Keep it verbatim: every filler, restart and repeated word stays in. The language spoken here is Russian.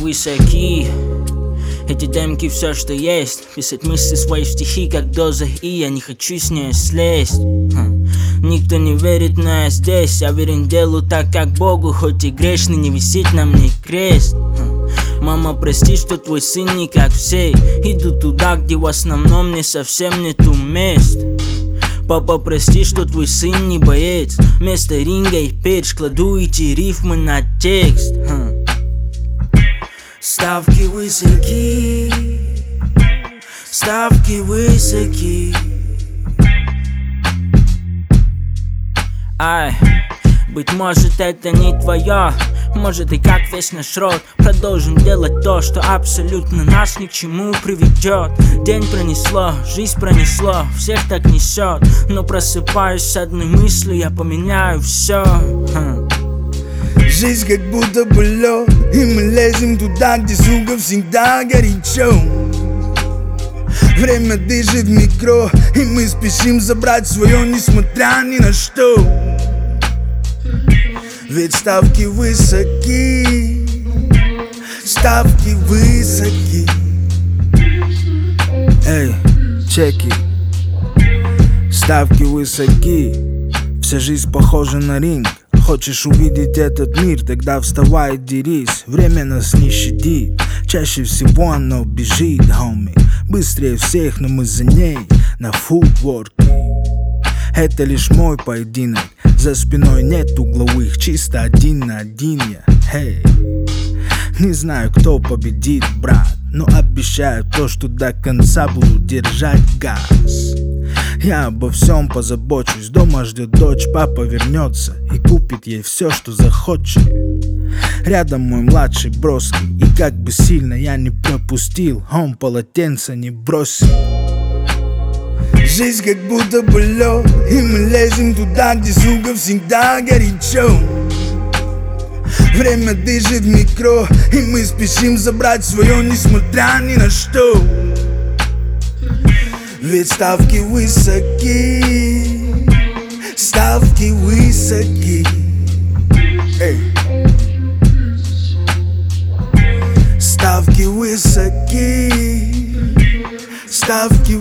высоки. Эти демки все, что есть. Писать мысли свои в стихи, как доза, и я не хочу с нее слезть. Хм. Никто не верит, но я здесь. Я верен делу так, как Богу, хоть и грешный, не висит на мне крест. Хм. Мама, прости, что твой сын не как все. Иду туда, где в основном мне совсем нету мест. Папа, прости, что твой сын не боец. Вместо ринга и перч кладу эти рифмы на текст. Хм. Ставки высоки, ставки высоки. Ай, быть может это не твое, может и как весь наш род. Продолжим делать то, что абсолютно нас ни к чему приведет. День пронесло, жизнь пронесло, всех так несет. Но просыпаюсь с одной мыслью, я поменяю все. Хм. Жизнь как будто бы лед, и мы лезем туда, где, сука, всегда горячо. Время дышит в микро, и мы спешим забрать свое, несмотря ни на что. Ведь ставки высоки, ставки высоки. Эй, чеки. Ставки высоки, вся жизнь похожа на ринг. Хочешь увидеть этот мир, тогда вставай и дерись. Время нас не щадит, чаще всего оно бежит, homie. Быстрее всех, но мы за ней на футворке. Это лишь мой поединок, за спиной нет угловых, чисто один на один я. Hey. Не знаю, кто победит, брат, но обещаю то, что до конца буду держать газ. Я обо всем позабочусь, дома ждет дочь, папа вернется и купит ей все, что захочет. Рядом мой младший броский, и как бы сильно я не пропустил, он полотенце не бросил. Жизнь как будто бы лед, и мы лезем туда, где, сука, всегда горячо. Время дышит в микро, и мы спешим забрать свое, несмотря ни на что. Ведь ставки высоки, ставки высоки. Эй. Ставки высоки, ставки